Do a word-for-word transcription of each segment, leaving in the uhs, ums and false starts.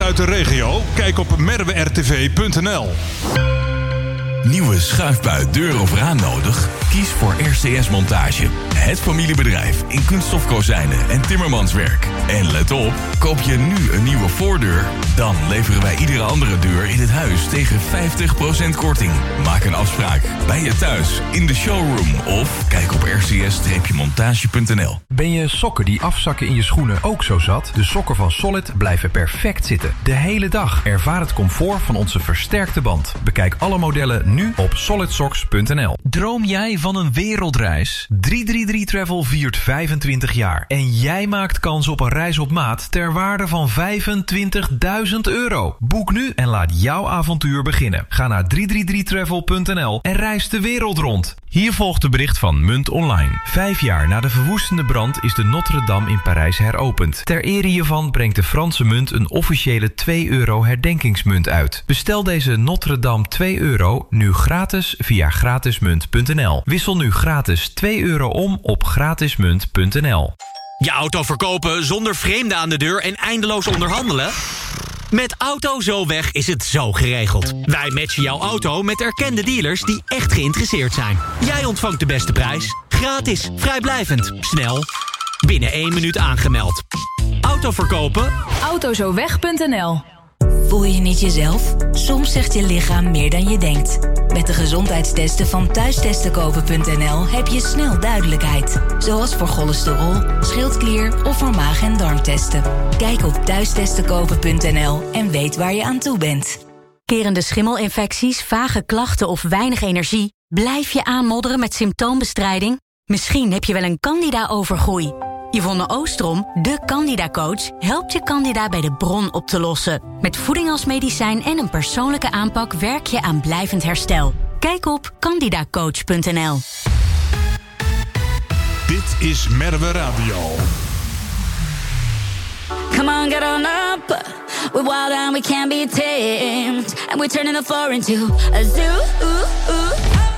uit de regio? Kijk op merwe r t v punt n l. Nieuwe schuifbui, deur of raam nodig? Kies voor R C S Montage. Het familiebedrijf in kunststofkozijnen en timmermanswerk. En let op, koop je nu een nieuwe voordeur, dan leveren wij iedere andere deur in het huis tegen vijftig procent korting. Maak een afspraak bij je thuis, in de showroom of kijk op r c s montage punt n l. Ben je sokken die afzakken in je schoenen ook zo zat? De sokken van Solid blijven perfect zitten. De hele dag. Ervaar het comfort van onze versterkte band. Bekijk alle modellen nu op solid socks punt n l. Droom jij van een wereldreis? drie drie drie Travel viert vijfentwintig jaar. En jij maakt kans op een reis op maat ter waarde van vijfentwintigduizend euro. Boek nu en laat jouw avontuur beginnen. Ga naar drie drie drie travel punt n l en reis de wereld rond. Hier volgt de bericht van Munt Online. Vijf jaar na de verwoestende brand is de Notre-Dame in Parijs heropend. Ter ere hiervan brengt de Franse munt een officiële twee euro herdenkingsmunt uit. Bestel deze Notre-Dame twee euro nu gratis via gratismunt punt n l. Wissel nu gratis twee euro om op gratismunt punt n l. Je auto verkopen zonder vreemden aan de deur en eindeloos onderhandelen? Met Auto Zo Weg is het zo geregeld. Wij matchen jouw auto met erkende dealers die echt geïnteresseerd zijn. Jij ontvangt de beste prijs. Gratis, vrijblijvend, snel. Binnen één minuut aangemeld. Auto verkopen? autozoweg punt n l. Voel je niet jezelf? Soms zegt je lichaam meer dan je denkt. Met de gezondheidstesten van thuistestenkopen punt n l heb je snel duidelijkheid. Zoals voor cholesterol, schildklier of voor maag- en darmtesten. Kijk op thuistestenkopen punt n l en weet waar je aan toe bent. Kerende schimmelinfecties, vage klachten of weinig energie? Blijf je aanmodderen met symptoombestrijding? Misschien heb je wel een candida-overgroei. Yvonne Oostrom, de Candida-coach, helpt je candida bij de bron op te lossen. Met voeding als medicijn en een persoonlijke aanpak werk je aan blijvend herstel. Kijk op candida coach punt n l. Dit is Merwe Radio. Come on, get on up. We're wild and we can't be tamed. And we're turning the floor into a zoo. Ooh, ooh.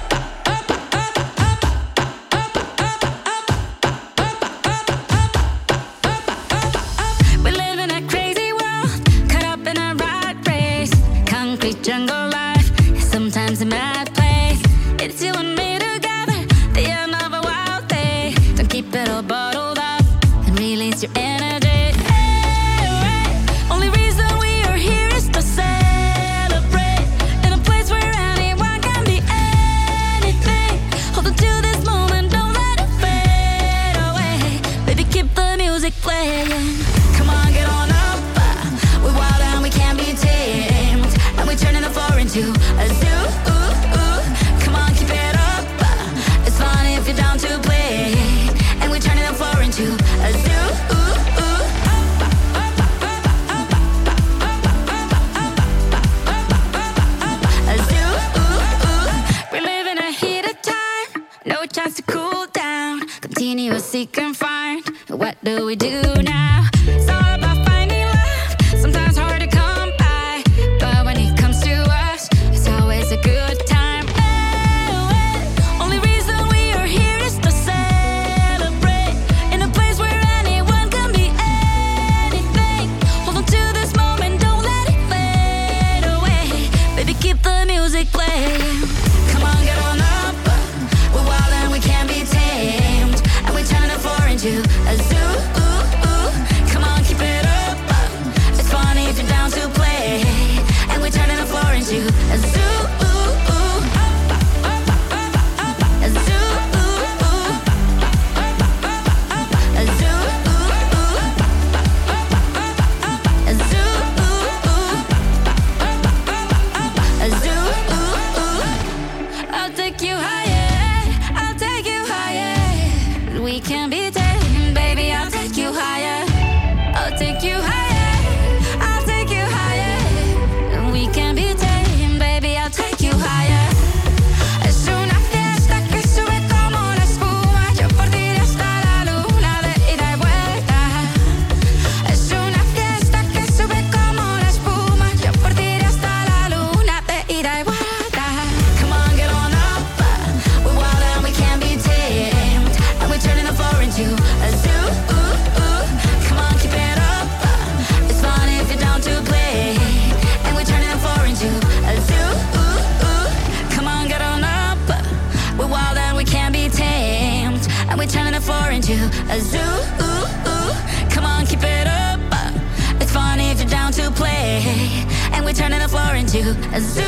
Jungle life, sometimes a mad place. It's you and me together, the end of a wild day. Don't keep it all bottled up and release your energy. Hey, hey. Only reason we are here is to celebrate in a place where anyone can be anything. Hold on to this moment, don't let it fade away. Baby, keep the music playing. Come on, get on up. We're wild and we can't be tamed. And we're turning the floor into a zoo. Ooh, ooh. Come on, keep it up. It's fun if you're down to play. And we're turning the floor into a zoo. Ooh, ooh. A zoo. Ooh, ooh. We're living a heated time. No chance to cool down. Continue to seek and find. What do we do now? It's all about finding love. Sometimes hard to come by. But when it comes to us, it's always a good time. Oh, oh. Only reason we are here is to celebrate in a place where anyone can be anything. Hold on to this moment, don't let it fade away. Baby, keep the music playing. Come on, get on up. We're wild and we can't be tamed. And we turn the floor into a zoo. Ooh, ooh. turn the floor into a zoo.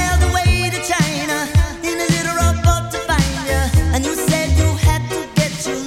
China in a little rowboat to find you, and you said you had to get you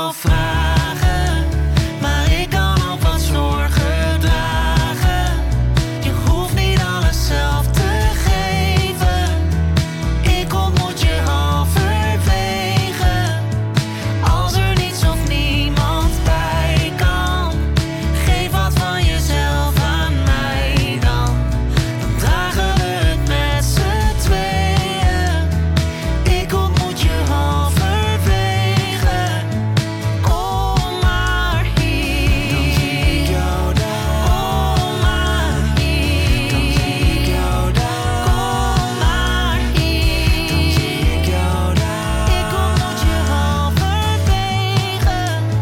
zelf vragen, maar ik kan ook wat zorgen dragen. Je hoeft niet alles zelf te geven. Ik ontmoet je halverwege. Als er niets of niemand bij kan, geef wat van jezelf aan mij dan. Dan dragen we het met z'n tweeën. Ik ontmoet je halverwege. Kom maar hier. Dan zie ik jou daar. Kom maar hier. Dan zie ik jou daar. Kom maar hier. Dan zie ik jou daar. Ik ontmoet je halverwege.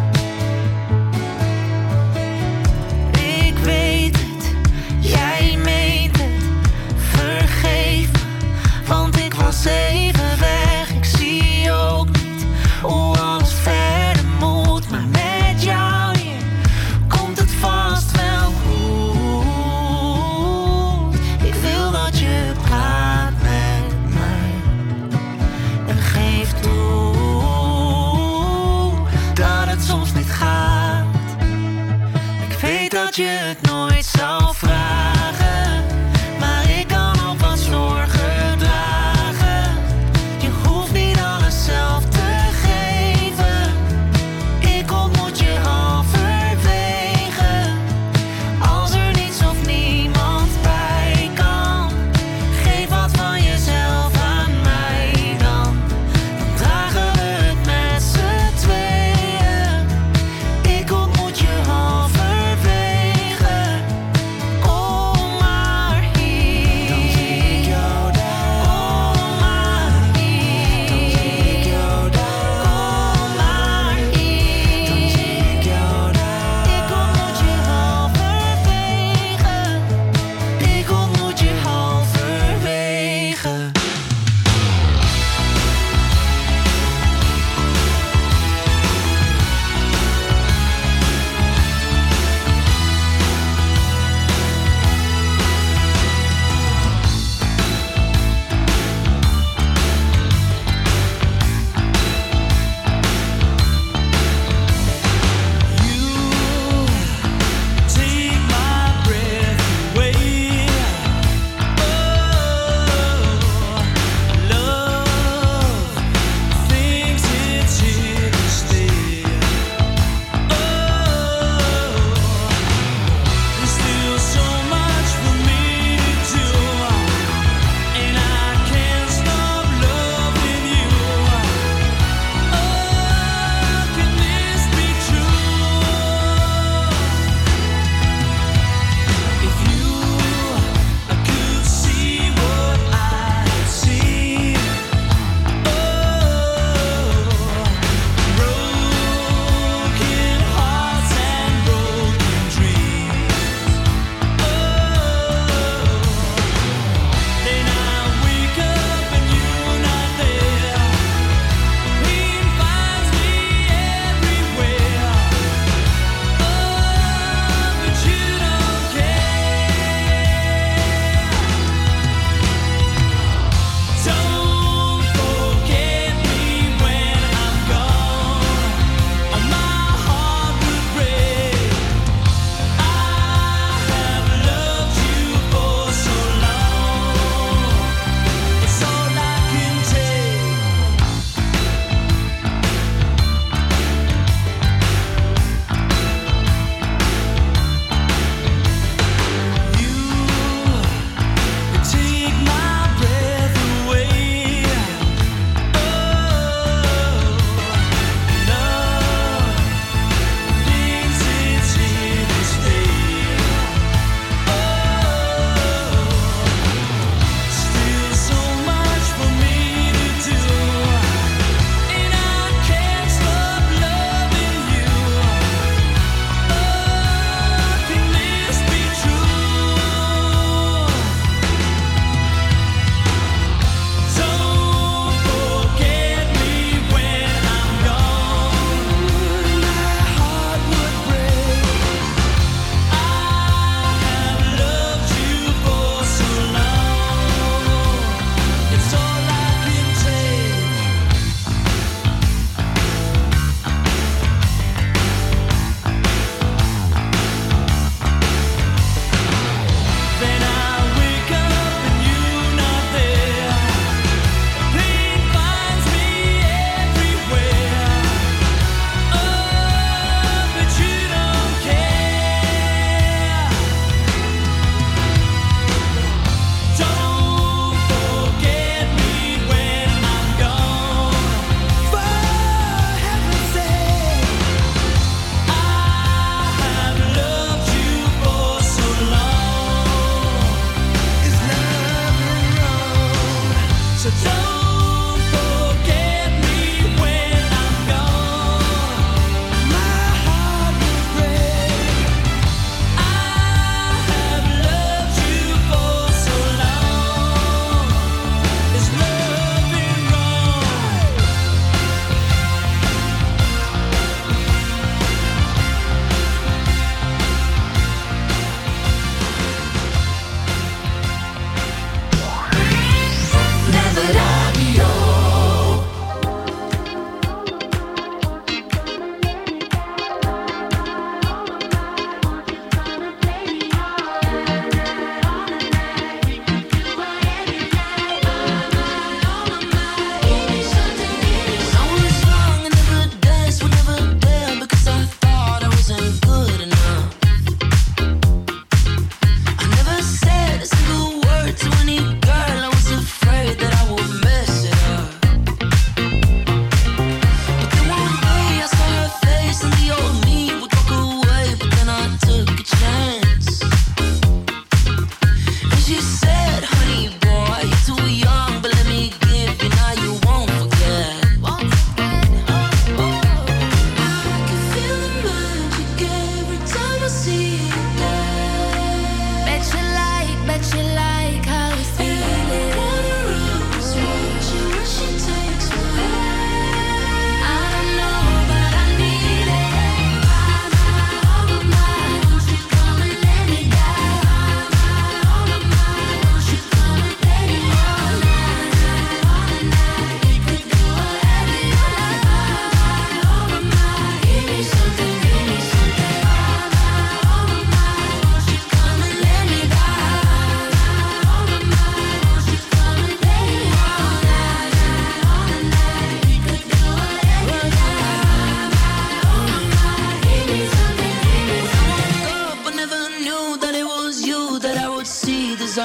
Ik weet het, jij meent het. Vergeef me, want ik was even weg. Ik zie ook niet hoe alles verder moet. Maar met jou hier komt het vast wel goed. Ik wil dat je praat met mij en geef toe dat het soms niet gaat. Ik weet dat je het nooit zal vragen, maar ik kan ook wat zorgen dragen. Je hoeft niet alles zelf te geven. Ik ontmoet je halverwege. Als er niets of niemand bij kan, geef wat van jezelf aan mij dan. Dan dragen we het met z'n tweeën. Ik ontmoet je halverwege.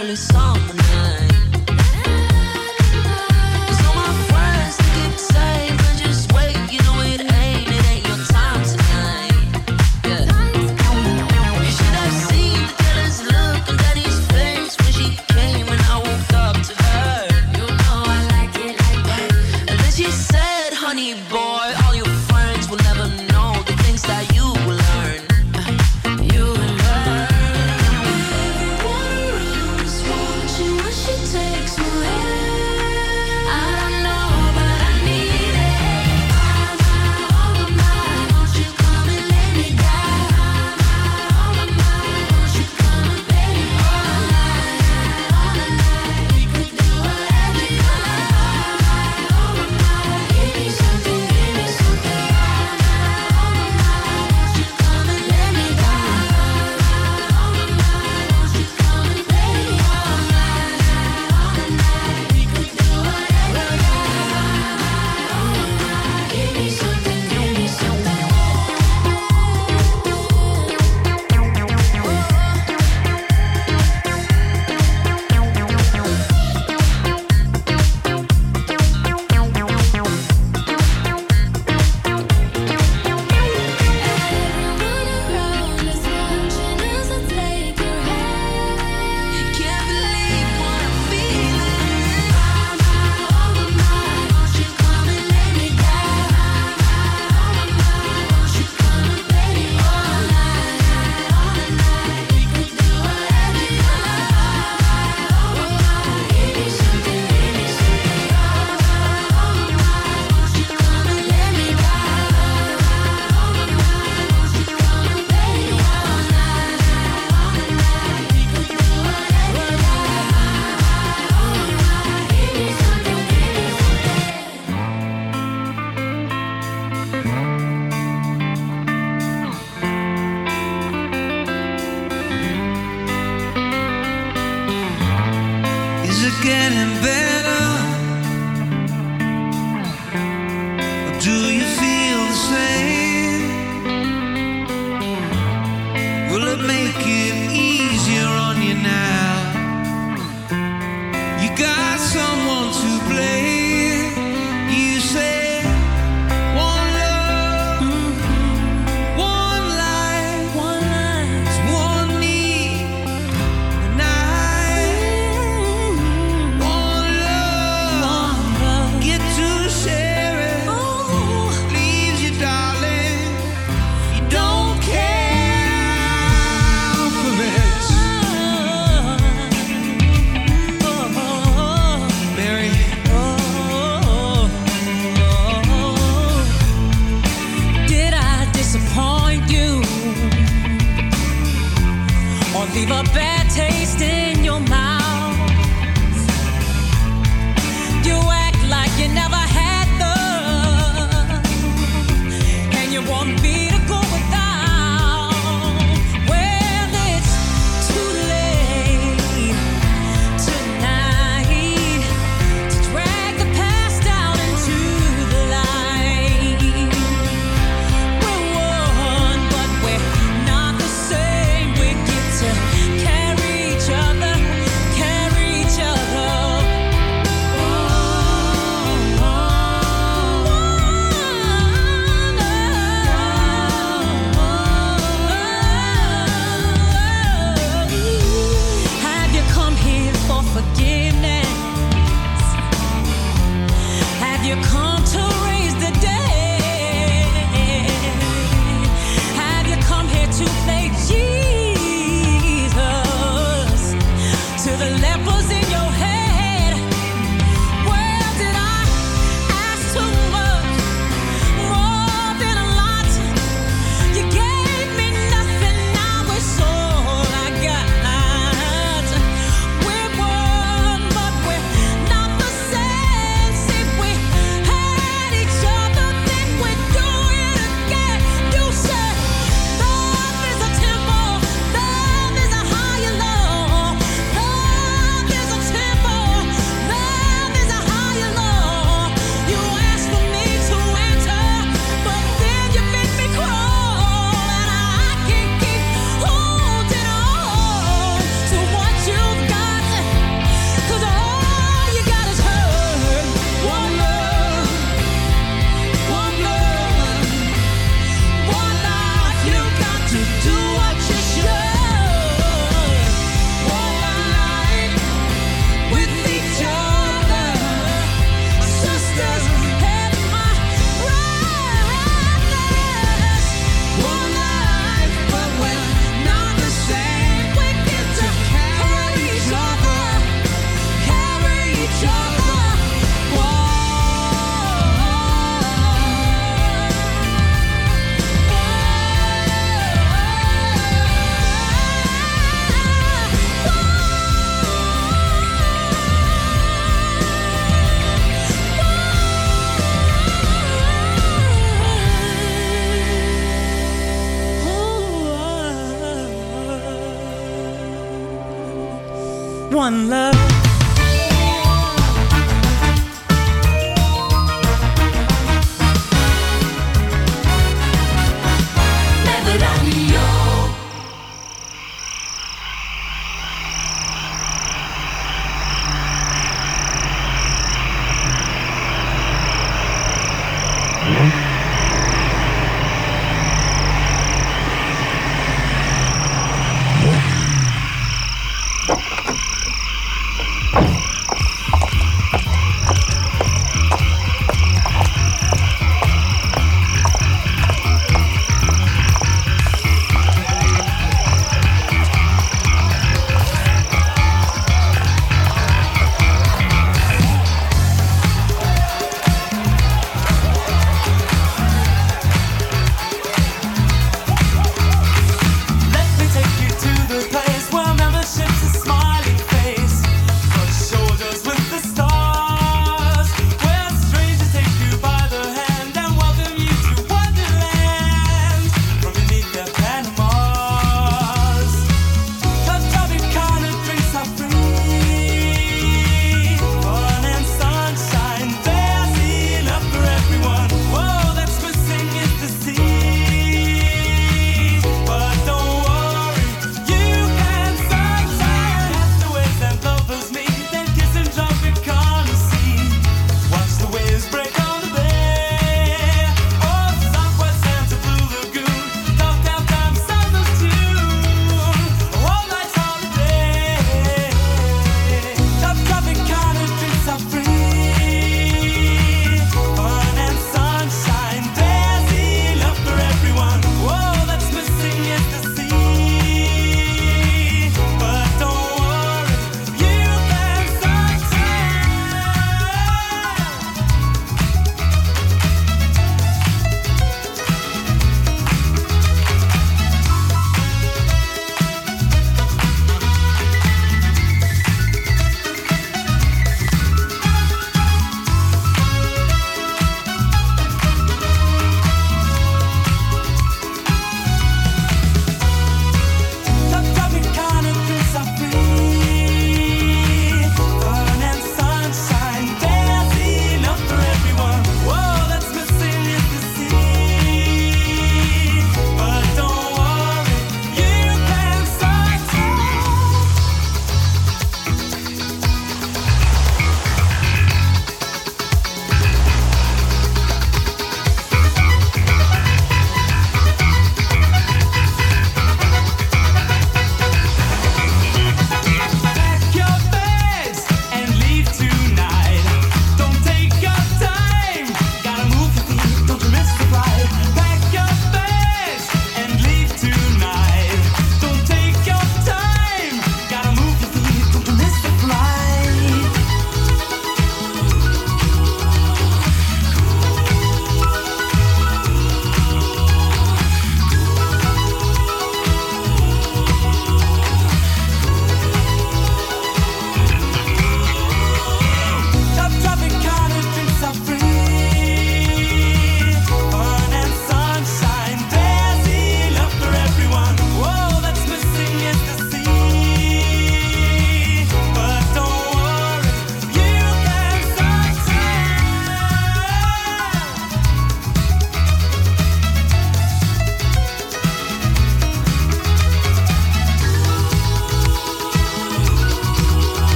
early summer night. Cause all my friends they keep saying, but just wait, you know it ain't, it ain't your time tonight. Yeah. You should have seen the jealous look on Daddy's face when she came and I woke up to her. You know I like it like that. And then she said, honey boy, all your friends will never know the things that you will learn. You will learn. Everyone is watching what she takes away. I don't know, but I need it. All my, all of mine, won't you come and lay me down? All of mine, won't you come and baby? All night, all night, we could do whatever you like. All of mine, give me something, give me something. All of mine, won't you come and lay me down? All of mine, won't you come and baby? All night, all night, we could do whatever you like. All of mine, give me something, give me something. Everyone around is watching as I take your hand. Can't believe what I'm feeling. All my, all of mine, won't you come and lay me down? All of mine, won't you come and baby? All night, all night, we could do whatever you like. All of mine, give me something, give me something. All of mine, won't you come and lay me down? All of mine, won't you come and baby? All night, all night, we could do whatever you like. All of mine, give me something, give me something. Is it getting better? Or do you feel the same? Will it make it easier on you now? You got someone to blame. You say one love, one life, one life, one need. And I, one love, get to share it. Please you, darling, you don't care for it. Mary, Did I disappoint you or leave a bad taste in your mouth? You act like you never had love, and you want me to go without. Well, it's too late tonight to drag the past down into the light. We're one, but we're not the same. We get to carry each other one love.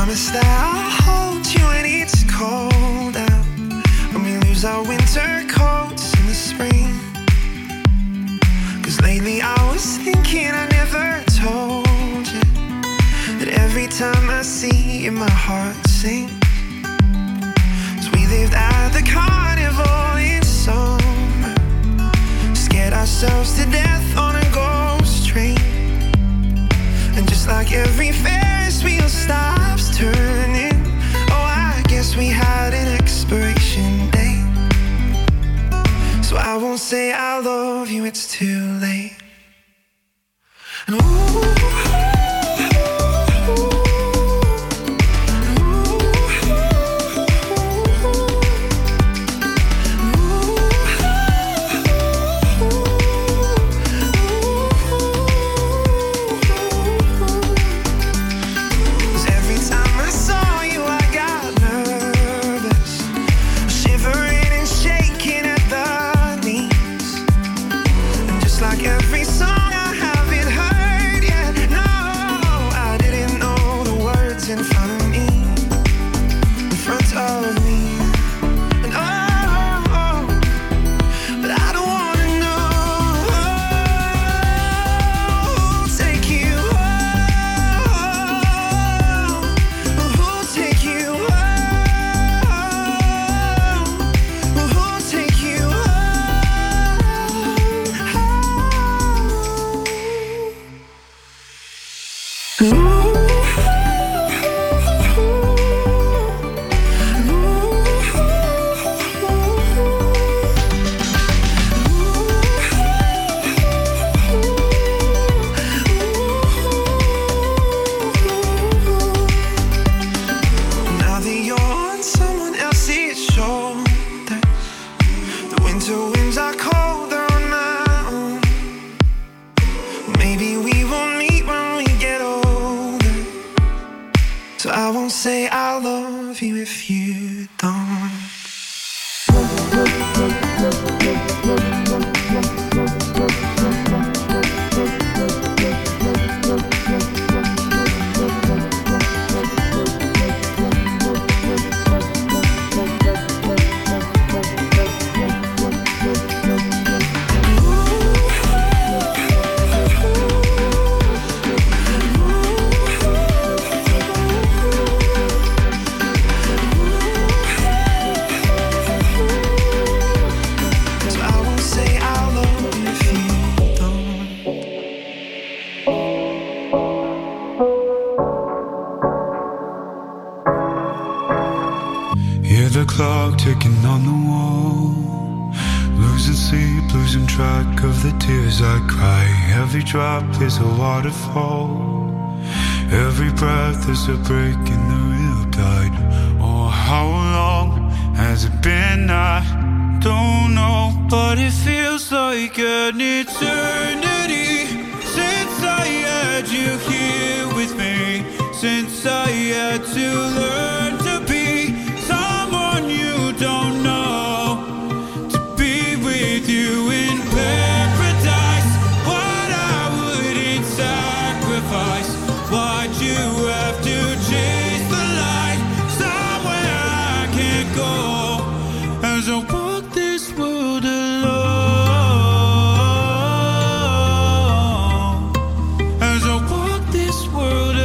promise that I'll hold you when it's cold out, when we lose our winter coats in the spring. Cause lately I was thinking I never told you that every time I see you my heart sings. Cause we lived at the carnival in summer, scared ourselves to death on a ghost train. And just like every Ferris wheel stops turning, oh, I guess we had an expiration date. So I won't say I love you, it's too late. And ooh, drop is a waterfall. Every breath is a break in the riptide. Oh, how long has it been? I don't know, but it feels like an eternity since I had you here with me, since I had to learn to be someone you don't know, to be with you in paradise. Why'd you have to chase the light somewhere I can't go? As I walk this world alone, as I walk this world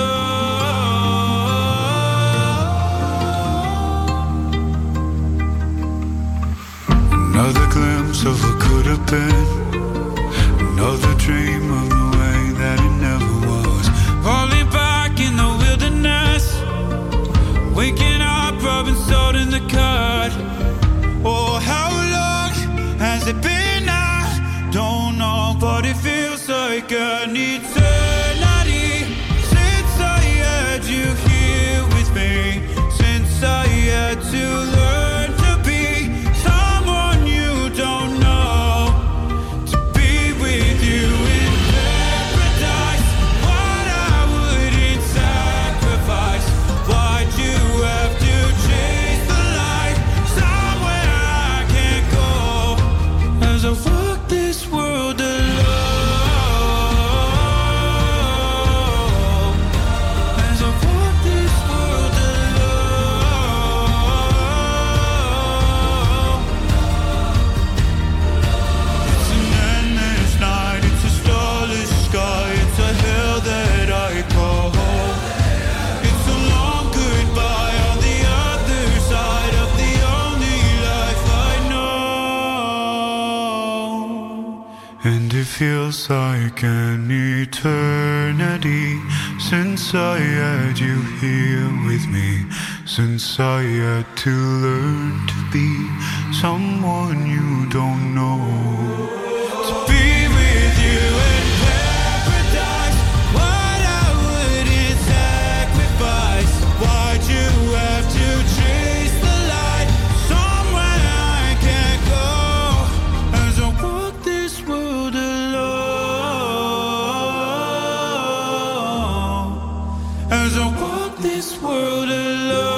alone. Another glimpse of what could have been, another dream of the way that it never was. Falling back in the wilderness, waking up, rubbing salt in the cut. Oh, how long has it been? I don't know, but it feels like an eternity since I had you here with me, since I had to learn to be someone you don't know, to be with you in paradise. What I wouldn't sacrifice. Why'd you have to chase the light somewhere I can't go? As I walk this world alone. feels like an eternity since I had you here with me, since I had to learn to be someone you don't know. To be with you in paradise, what I wouldn't sacrifice. Why'd you have to chase the light somewhere I can't go? As I walk this world alone, as I walk this world alone.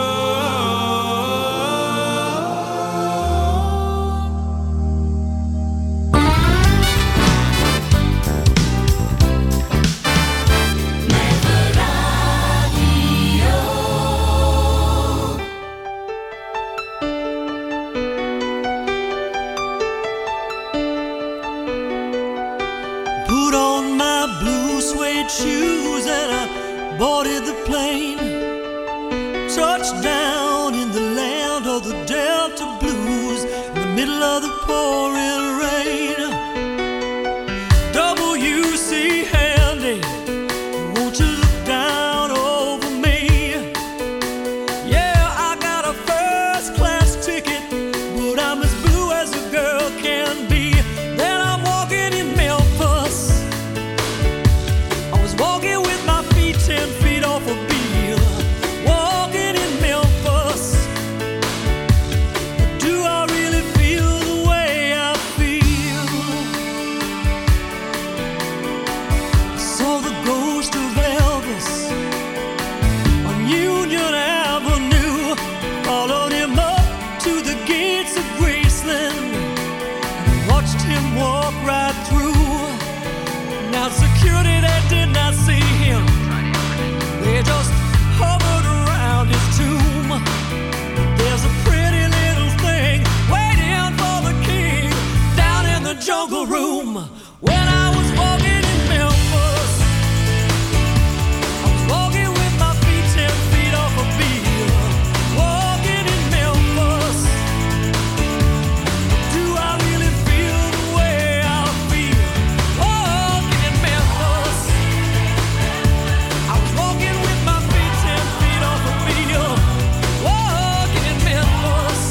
Put on my blue suede shoes and I boarded the plane. Touched down in the land of the Delta Blues, in the middle of the pouring rain. W C Handy, won't you look down over me? Yeah, I got a first class ticket, but I'm as blue as a girl can be. Then I'm walking in Memphis. I was walking with my feet ten feet off a beam. Walking in Memphis. But do I really feel the way I feel? I saw the ghost of Elvis on Union Avenue. Followed him up to the gates of Graceland and watched him walk right through. Now security, they did not see him. They just hovered around his tomb. There's a pretty little thing waiting for the king down in the jungle room. When I was walking in Memphis, I was walking with my feet ten feet off a beam. Walking in Memphis. Do I really feel the way I feel? Walking in Memphis. I was walking with my feet ten feet off a beam. Walking in Memphis.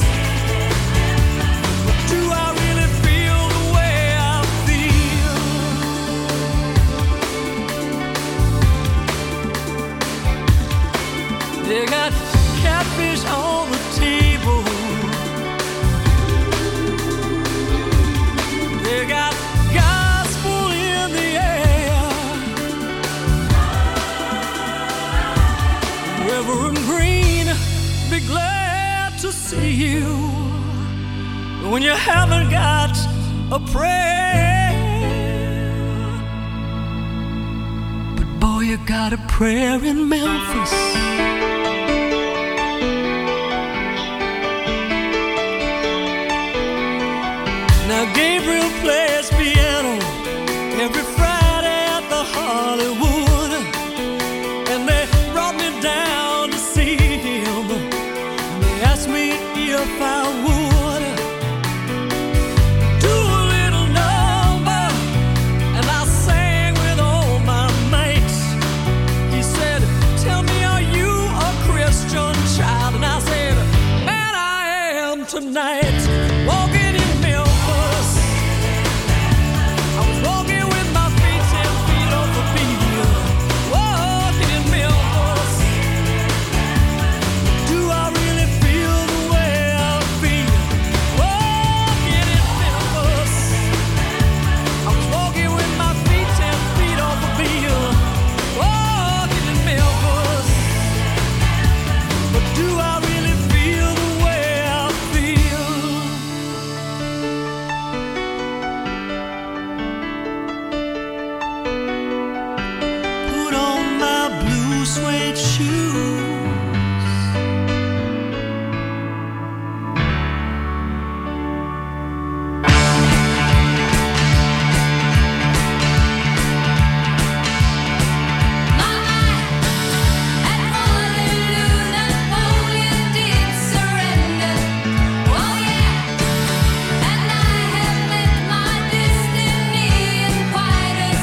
Do I really feel the way I feel? They got catfish on the table. They got gospel in the air. Reverend Green, be glad to see you when you haven't got a prayer. But boy, you got a prayer in Memphis. Now Gabriel plays piano every Friday at the Hollywood, and they brought me down to see him. They asked me if I would do a little number, and I sang with all my mates. He said, "Tell me, are you a Christian child?" And I said, "Man, I am tonight." Walking in Memphis, I was walking with my feet ten feet off the beam. Walking in Memphis. Do I really feel the way I feel? Walking in Memphis. I was walking with my feet ten feet off the beam. Walking in Memphis. But do I really feel the way I feel? Put on my blue suede shoes. Quite a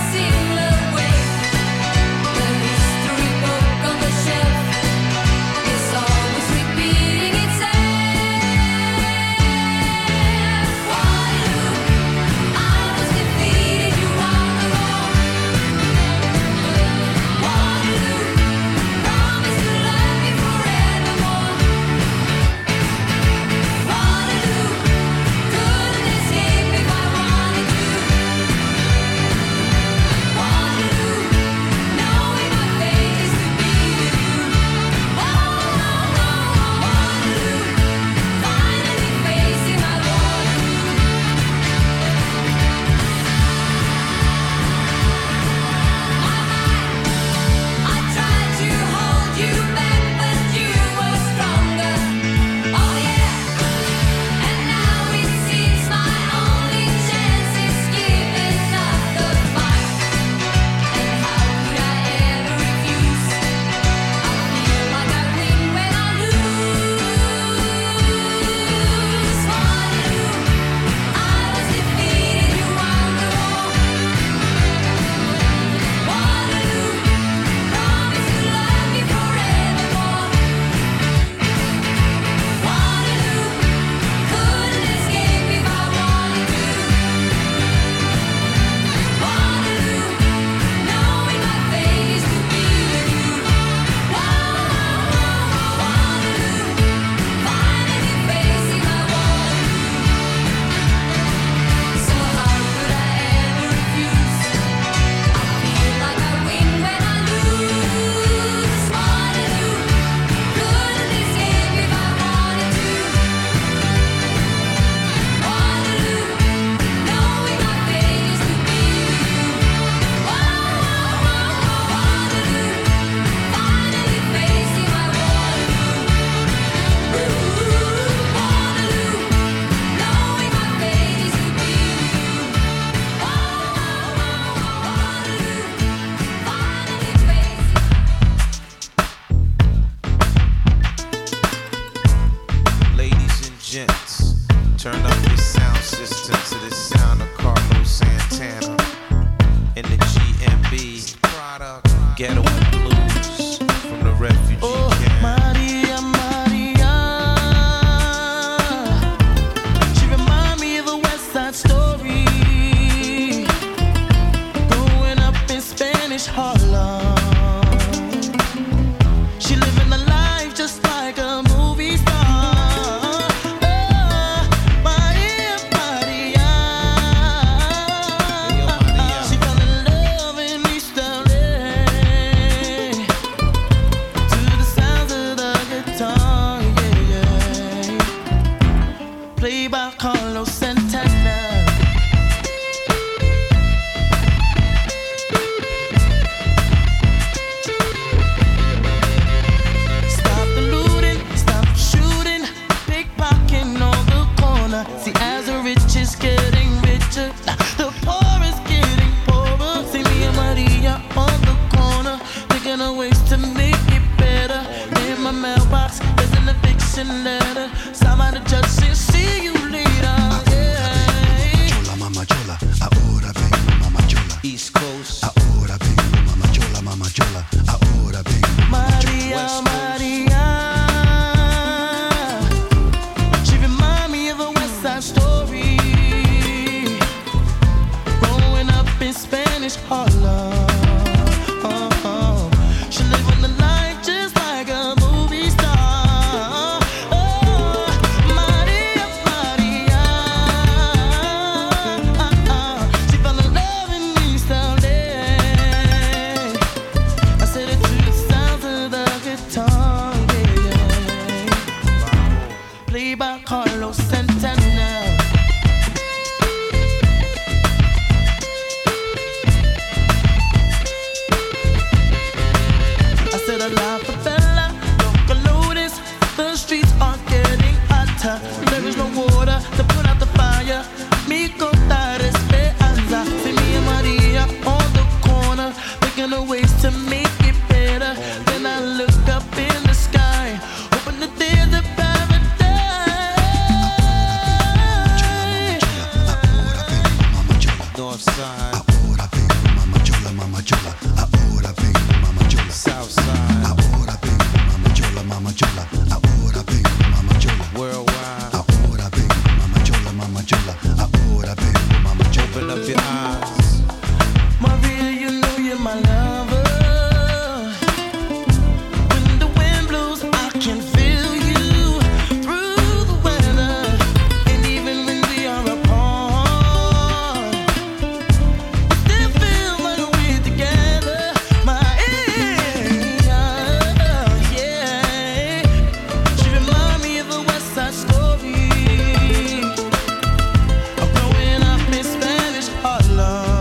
the G M B Ghetto and Blues from the refugee oh, camp. Maria, Maria, she remind me of a West Side Story. Growing up in Spanish Harlem, she living the life just like a movie star. By Carlos Santana. Stop the looting, stop the shooting, pickpocketing on the corner. See, as the rich is getting richer, the poor is getting poorer. See me and Maria on the corner, thinking of ways to make it better. In my mailbox, there's an eviction letter. Somebody just said, see you later. Mama chola, ahora vengo, mama chola. East Coast. Ahora vengo, mama chola, mama chola. Ahora vengo, mama Maria, Maria. She remind me of a West Side Story. Growing up in Spanish Harlem. Oh, oh. She living the life just like a movie star. Oh, Maria, Maria. She fell in love in East L A. I said it to the sounds of the guitar, yeah, yeah. Played by Carlos Santana. I said a la favela, local lotus. The streets are getting hotter. There is no water to put out the fire. Mi contar esperanza. See me and Maria on the corner, thinking of ways to make it better. Then I look up in the sky, hoping that there's a paradise. North side. Ahora vengo, mama chola, mama chola. Ahora vengo, mama chola. South side. Ahora vengo, mama chola, mama chola. Ahora vengo, mama chola. Worldwide. Ahora vengo, mama chola, mama chola. Ahora vengo, mama chola. Open up your eyes. Maria, you know you're my lover. When the wind blows, I can feel you through the weather. And even when we are apart, we still feel like we're together. Maria, yeah. She remind me of a West Side Story. Of growing up in Spanish Harlem.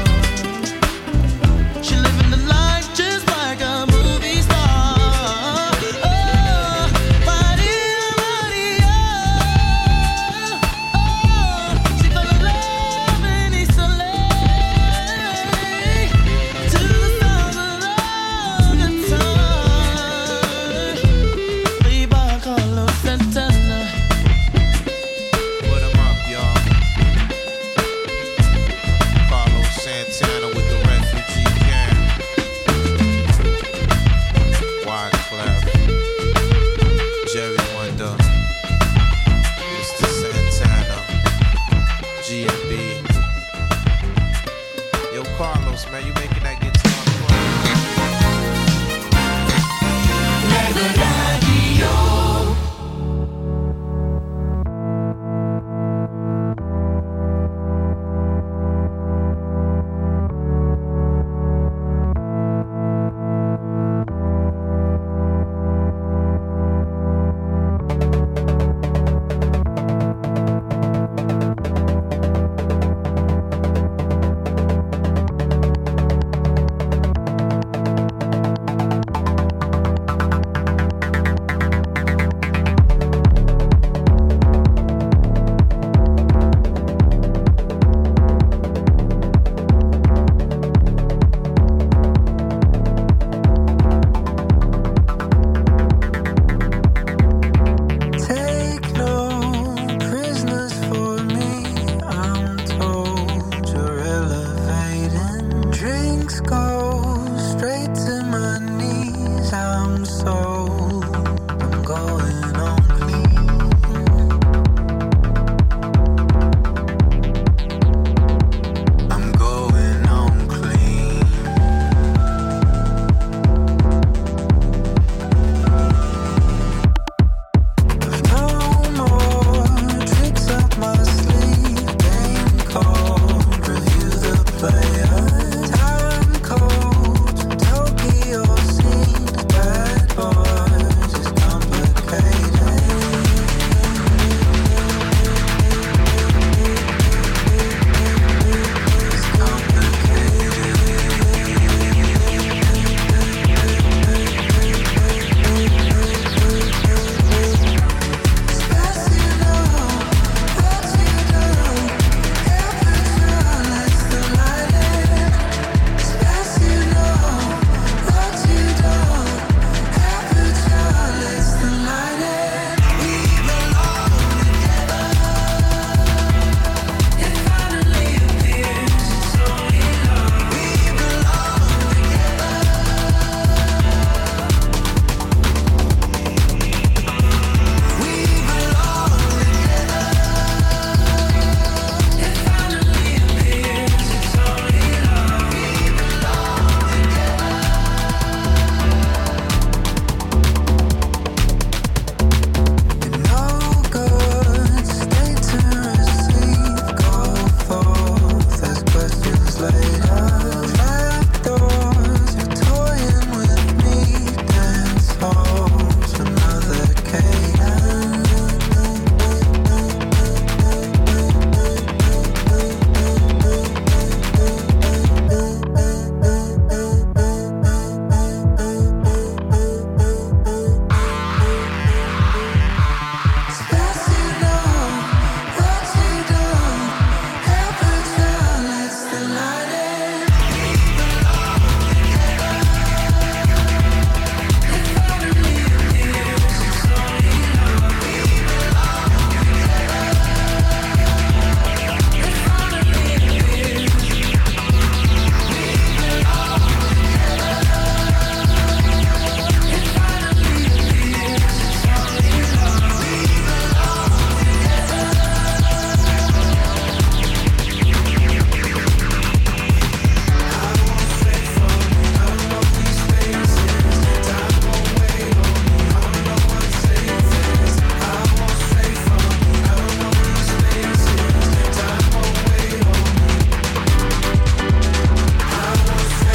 She living the life just like a movie star. Oh, Maria, Maria. Oh, she fell in love in East L A. To the sound of the guitar. Played by Carlos Santana. Put 'em up, y'all. Carlos Santana with the refugee camp. Wyclef, Jerry Wonder, Mister Santana, G M B. Yo, Carlos, man, you making that guitar play? Never